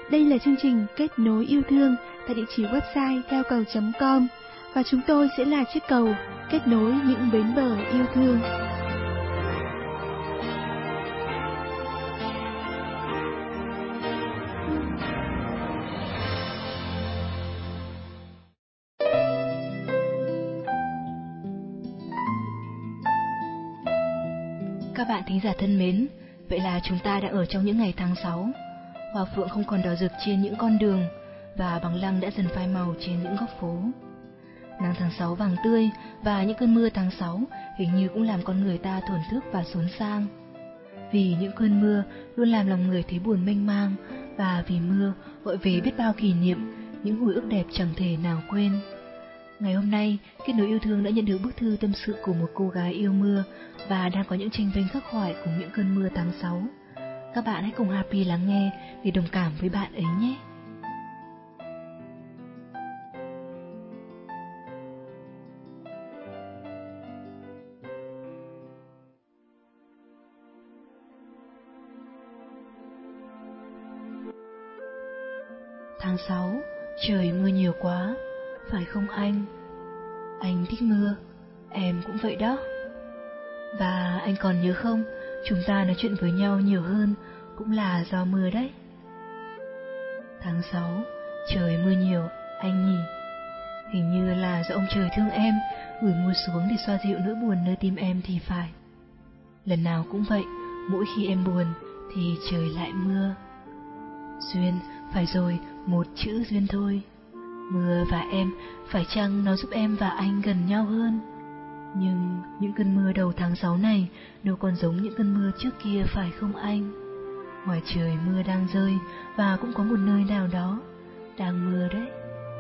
Đây là chương trình Kết nối yêu thương tại địa chỉ website theo cầu.com và chúng tôi sẽ là chiếc cầu kết nối những bến bờ yêu thương. Các bạn thính giả thân mến, vậy là chúng ta đã ở trong những ngày tháng 6. Hoa phượng không còn đỏ rực trên những con đường và bằng lăng đã dần phai màu trên những góc phố. Nắng tháng 6 vàng tươi và những cơn mưa tháng 6 hình như cũng làm con người ta thổn thức và xốn sang. Vì những cơn mưa luôn làm lòng người thấy buồn mênh mang, và vì mưa gọi về biết bao kỷ niệm, những hồi ức đẹp chẳng thể nào quên. Ngày hôm nay, Kết nối yêu thương đã nhận được bức thư tâm sự của một cô gái yêu mưa và đang có những tranh vinh khắc khoải cùng những cơn mưa tháng 6. Các bạn hãy cùng Happy lắng nghe để đồng cảm với bạn ấy nhé. Tháng 6, trời mưa nhiều quá, phải không anh? Anh thích mưa, em cũng vậy đó. Và anh còn nhớ không, chúng ta nói chuyện với nhau nhiều hơn cũng là do mưa đấy. Tháng 6, trời mưa nhiều, anh nhỉ? Hình như là do ông trời thương em, gửi mưa xuống để xoa dịu nỗi buồn nơi tim em thì phải. Lần nào cũng vậy, mỗi khi em buồn thì trời lại mưa. Duyên, phải rồi, một chữ duyên thôi. Mưa và em, phải chăng nó giúp em và anh gần nhau hơn? Nhưng những cơn mưa đầu tháng 6 này đâu còn giống những cơn mưa trước kia phải không anh? Ngoài trời mưa đang rơi và cũng có một nơi nào đó đang mưa đấy.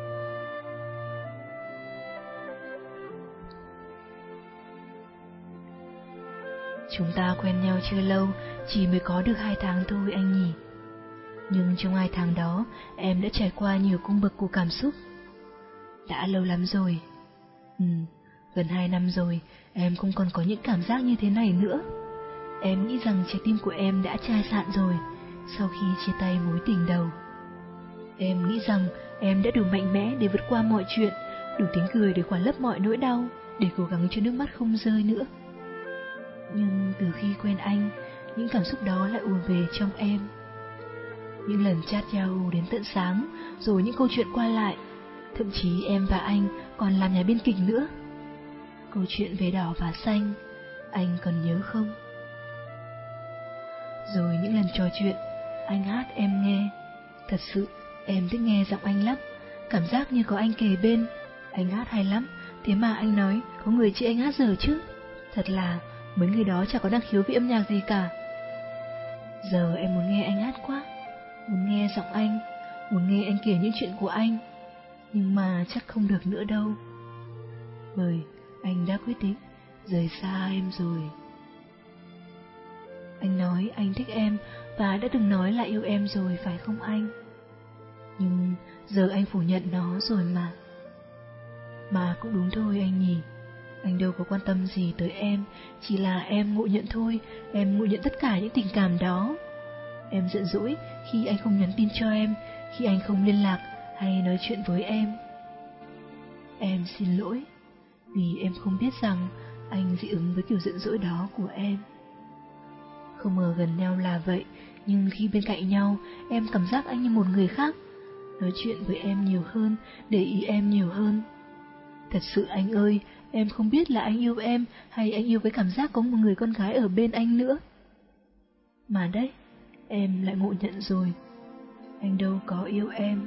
Chúng ta quen nhau chưa lâu, chỉ mới có được 2 tháng thôi anh nhỉ? Nhưng trong 2 tháng đó, em đã trải qua nhiều cung bậc của cảm xúc. Đã lâu lắm rồi. Gần 2 năm rồi, em không còn có những cảm giác như thế này nữa. Em nghĩ rằng trái tim của em đã chai sạn rồi, sau khi chia tay mối tình đầu. Em nghĩ rằng em đã đủ mạnh mẽ để vượt qua mọi chuyện, đủ tiếng cười để khỏa lấp mọi nỗi đau, để cố gắng cho nước mắt không rơi nữa. Nhưng từ khi quen anh, những cảm xúc đó lại ùa về trong em. Những lần chat Yahoo đến tận sáng, rồi những câu chuyện qua lại. Thậm chí em và anh còn làm nhà biên kịch nữa. Câu chuyện về đỏ và xanh, anh còn nhớ không? Rồi những lần trò chuyện, anh hát em nghe. Thật sự, em thích nghe giọng anh lắm, cảm giác như có anh kề bên. Anh hát hay lắm, thế mà anh nói có người chị anh hát dở chứ. Thật là mấy người đó chả có năng khiếu về âm nhạc gì cả. Giờ em muốn nghe anh hát quá, muốn nghe giọng anh, muốn nghe anh kể những chuyện của anh. Nhưng mà chắc không được nữa đâu, bởi anh đã quyết định rời xa em rồi. Anh nói anh thích em và đã từng nói là yêu em rồi phải không anh? Nhưng giờ anh phủ nhận nó rồi mà. Mà cũng đúng thôi anh nhỉ. Anh đâu có quan tâm gì tới em, chỉ là em ngộ nhận thôi. Em ngộ nhận tất cả những tình cảm đó. Em giận dỗi khi anh không nhắn tin cho em, khi anh không liên lạc hay nói chuyện với em. Em xin lỗi, vì em không biết rằng anh dị ứng với kiểu giận dỗi đó của em. Không ngờ gần nhau là vậy, nhưng khi bên cạnh nhau, em cảm giác anh như một người khác. Nói chuyện với em nhiều hơn, để ý em nhiều hơn. Thật sự anh ơi, em không biết là anh yêu em hay anh yêu với cảm giác có một người con gái ở bên anh nữa. Mà đấy, em lại ngộ nhận rồi, anh đâu có yêu em.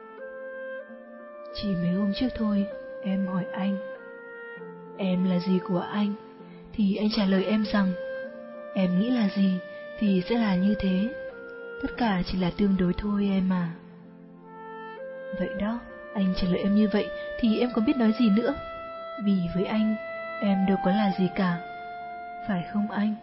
Chỉ mấy hôm trước thôi, em hỏi anh, em là gì của anh? Thì anh trả lời em rằng, em nghĩ là gì thì sẽ là như thế. Tất cả chỉ là tương đối thôi em à. Vậy đó, anh trả lời em như vậy thì em có biết nói gì nữa. Vì với anh, em đâu có là gì cả, phải không anh?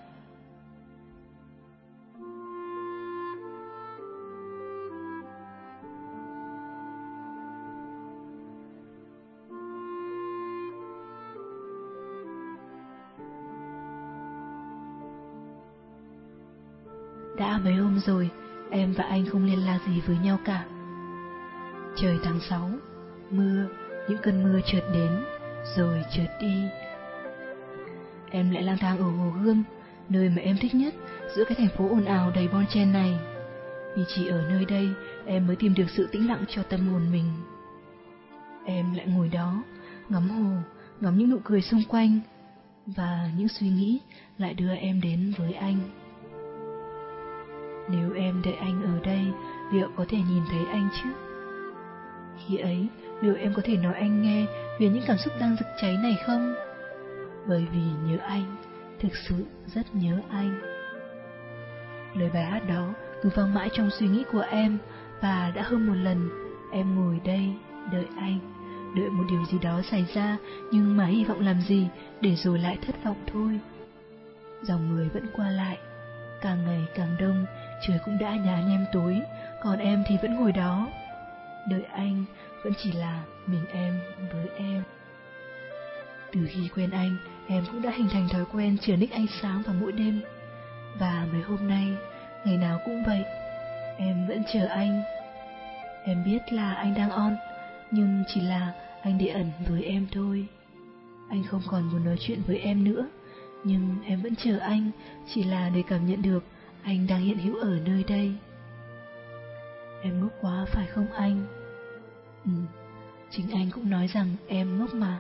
Đã mấy hôm rồi, em và anh không liên lạc gì với nhau cả. Trời tháng 6, mưa, những cơn mưa chợt đến, rồi chợt đi. Em lại lang thang ở Hồ Gươm, nơi mà em thích nhất giữa cái thành phố ồn ào đầy bon chen này. Vì chỉ ở nơi đây em mới tìm được sự tĩnh lặng cho tâm hồn mình. Em lại ngồi đó, ngắm hồ, ngắm những nụ cười xung quanh, và những suy nghĩ lại đưa em đến với anh. Nếu em đợi anh ở đây, liệu có thể nhìn thấy anh chứ? Khi ấy, liệu em có thể nói anh nghe về những cảm xúc đang rực cháy này không? Bởi vì nhớ anh, thực sự rất nhớ anh. Lời bài hát đó cứ vang mãi trong suy nghĩ của em, và đã hơn một lần em ngồi đây đợi anh, đợi một điều gì đó xảy ra, nhưng mà hy vọng làm gì để rồi lại thất vọng thôi. Dòng người vẫn qua lại, càng ngày càng đông, trời cũng đã nhá nhem tối, còn em thì vẫn ngồi đó. Đợi anh vẫn chỉ là mình em với em. Từ khi quen anh, em cũng đã hình thành thói quen chờ nick anh sáng vào mỗi đêm. Và mấy hôm nay, ngày nào cũng vậy, em vẫn chờ anh. Em biết là anh đang on, nhưng chỉ là anh để ẩn với em thôi. Anh không còn muốn nói chuyện với em nữa, nhưng em vẫn chờ anh, chỉ là để cảm nhận được anh đang hiện hữu ở nơi đây. Em ngốc quá phải không anh? Chính anh cũng nói rằng em ngốc mà.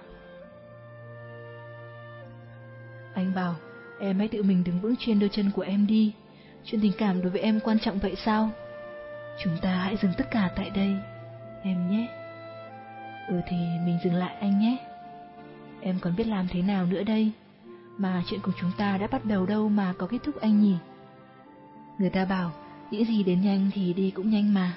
Anh bảo em hãy tự mình đứng vững trên đôi chân của em đi. Chuyện tình cảm đối với em quan trọng vậy sao? Chúng ta hãy dừng tất cả tại đây, em nhé. Thì mình dừng lại anh nhé. Em còn biết làm thế nào nữa đây? Mà chuyện của chúng ta đã bắt đầu đâu mà có kết thúc anh nhỉ? Người ta bảo những gì đến nhanh thì đi cũng nhanh mà.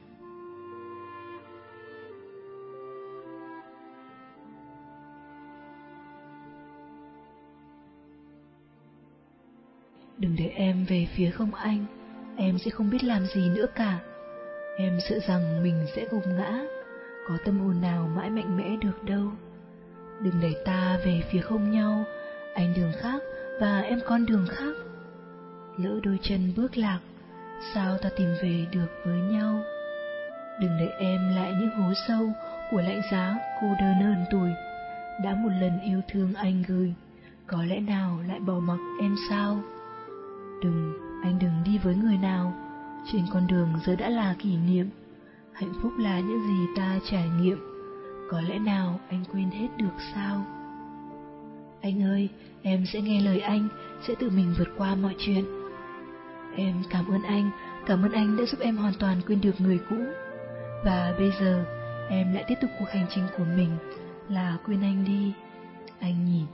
Đừng để em về phía không anh, em sẽ không biết làm gì nữa cả. Em sợ rằng mình sẽ gục ngã, có tâm hồn nào mãi mạnh mẽ được đâu. Đừng đẩy ta về phía không nhau, anh đường khác và em con đường khác. Lỡ đôi chân bước lạc, sao ta tìm về được với nhau? Đừng để em lại những hố sâu của lạnh giá cô đơn hơn tuổi. Đã một lần yêu thương anh gửi, có lẽ nào lại bỏ mặc em sao? Anh đừng đi với người nào, trên con đường giờ đã là kỷ niệm. Hạnh phúc là những gì ta trải nghiệm, có lẽ nào anh quên hết được sao? Anh ơi, em sẽ nghe lời anh, sẽ tự mình vượt qua mọi chuyện. Em cảm ơn anh đã giúp em hoàn toàn quên được người cũ. Và bây giờ, em lại tiếp tục cuộc hành trình của mình là quên anh đi, anh nhỉ?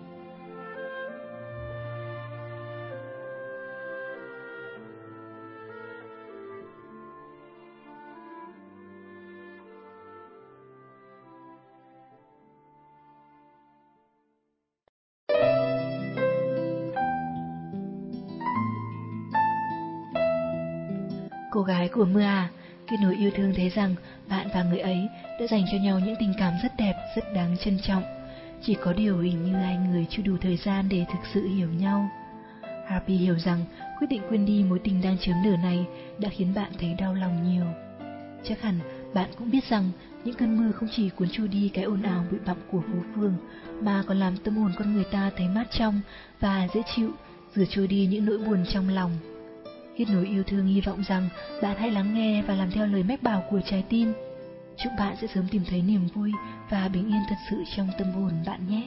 Cô gái của mưa à, kết nối yêu thương thấy rằng bạn và người ấy đã dành cho nhau những tình cảm rất đẹp, rất đáng trân trọng. Chỉ có điều hình như hai người chưa đủ thời gian để thực sự hiểu nhau. Happy hiểu rằng quyết định quên đi mối tình đang chớm nở này đã khiến bạn thấy đau lòng nhiều. Chắc hẳn bạn cũng biết rằng những cơn mưa không chỉ cuốn trôi đi cái ồn ào bụi bặm của phố phường, mà còn làm tâm hồn con người ta thấy mát trong và dễ chịu, rửa trôi đi những nỗi buồn trong lòng. Kết nối yêu thương hy vọng rằng bạn hãy lắng nghe và làm theo lời mách bảo của trái tim. Chúc bạn sẽ sớm tìm thấy niềm vui và bình yên thật sự trong tâm hồn bạn nhé.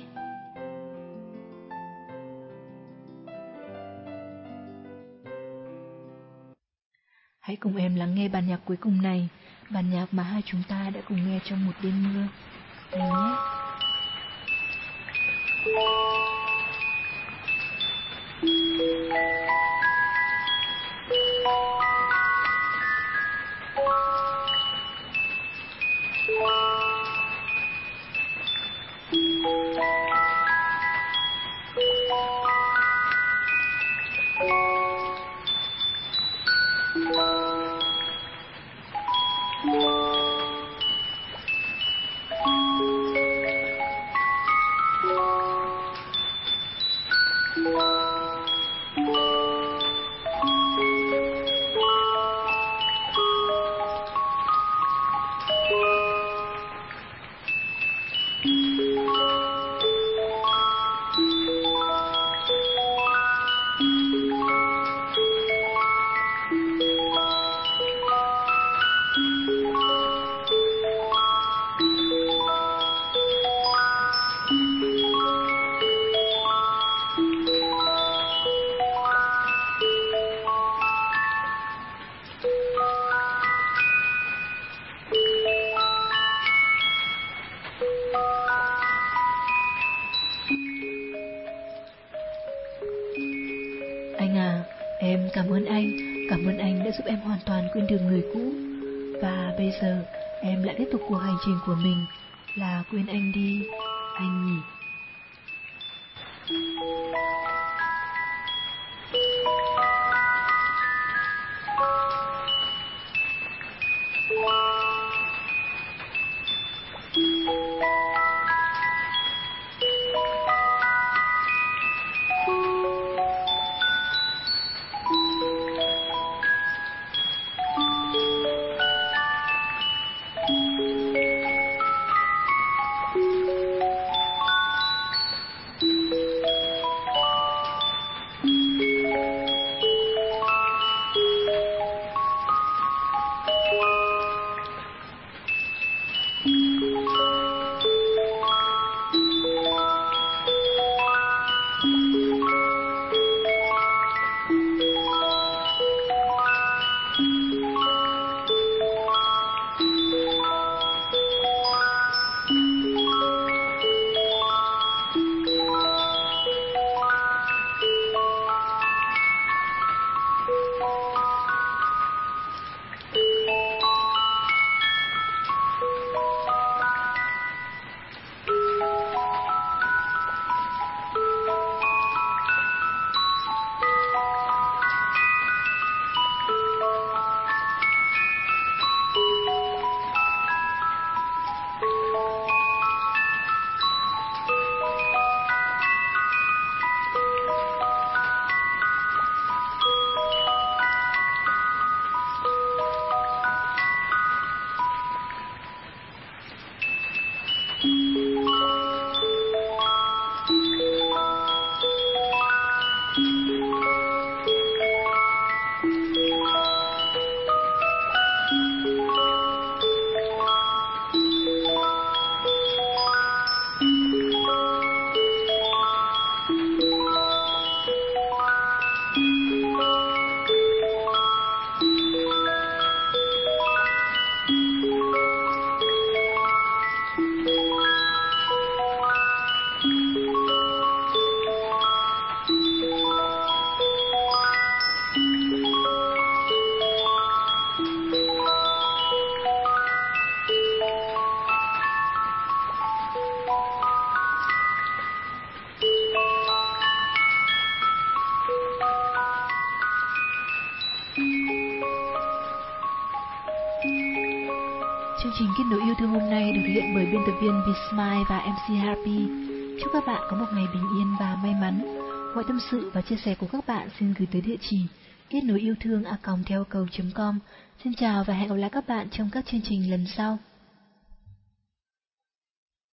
Hãy cùng em lắng nghe bản nhạc cuối cùng này, bản nhạc mà hai chúng ta đã cùng nghe trong một đêm mưa. Nào nhé. cảm ơn anh đã giúp em hoàn toàn quên được người cũ. Và bây giờ em lại tiếp tục cuộc hành trình của mình là quên anh đi, anh nhỉ. Chương trình Kết nối yêu thương hôm nay được thực hiện bởi biên tập viên Vsmile và MC Happy. Chúc các bạn có một ngày bình yên và may mắn. Mọi tâm sự và chia sẻ của các bạn xin gửi tới địa chỉ kết nối yêu thương @theo cầu.com. Xin chào và hẹn gặp lại các bạn trong các chương trình lần sau.